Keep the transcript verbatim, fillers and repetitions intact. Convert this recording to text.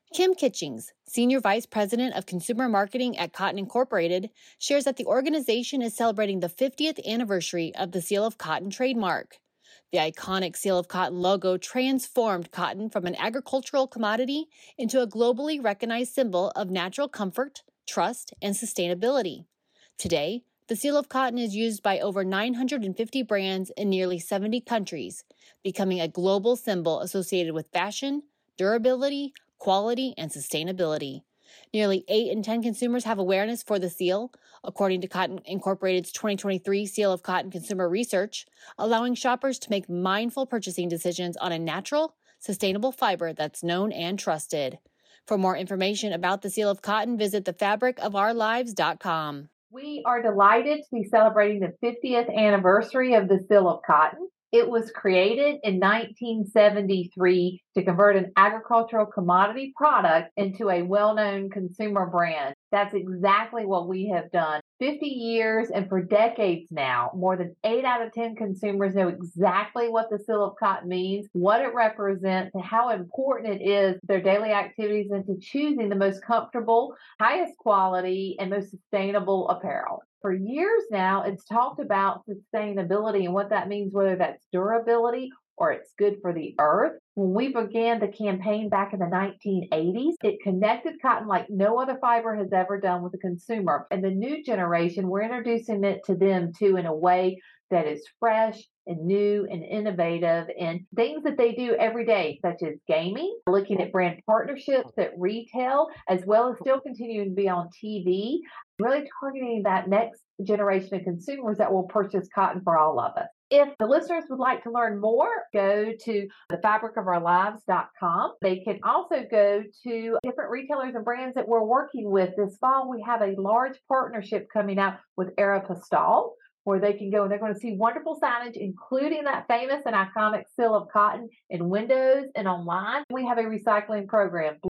Kim Kitchings, Senior Vice President of Consumer Marketing at Cotton Incorporated, shares that the organization is celebrating the fiftieth anniversary of the Seal of Cotton trademark. The iconic Seal of Cotton logo transformed cotton from an agricultural commodity into a globally recognized symbol of natural comfort, trust, and sustainability. Today, the Seal of Cotton is used by over nine hundred fifty brands in nearly seventy countries, becoming a global symbol associated with fashion, durability, quality, and sustainability. Nearly eight in ten consumers have awareness for the seal, according to Cotton Incorporated's twenty twenty-three Seal of Cotton Consumer Research, allowing shoppers to make mindful purchasing decisions on a natural, sustainable fiber that's known and trusted. For more information about the Seal of Cotton, visit the fabric of our lives dot com. We are delighted to be celebrating the fiftieth anniversary of the Seal of Cotton. It was created in nineteen seventy-three to convert an agricultural commodity product into a well-known consumer brand. That's exactly what we have done. fifty years and for decades now, more than eight out of ten consumers know exactly what the Seal of Cotton means, what it represents, and how important it is to their daily activities and to choosing the most comfortable, highest quality, and most sustainable apparel. For years now, it's talked about sustainability and what that means, whether that's durability or it's good for the earth. When we began the campaign back in the nineteen eighties, it connected cotton like no other fiber has ever done with the consumer. And the new generation, we're introducing it to them too in a way that is fresh and new and innovative and things that they do every day, such as gaming, looking at brand partnerships at retail, as well as still continuing to be on T V, really targeting that next generation of consumers that will purchase cotton for all of us. If the listeners would like to learn more, go to the fabric of our lives dot com. They can also go to different retailers and brands that we're working with. This fall, we have a large partnership coming out with Aeropostale, where they can go and they're going to see wonderful signage, including that famous and iconic Seal of Cotton in windows and online. We have a recycling program.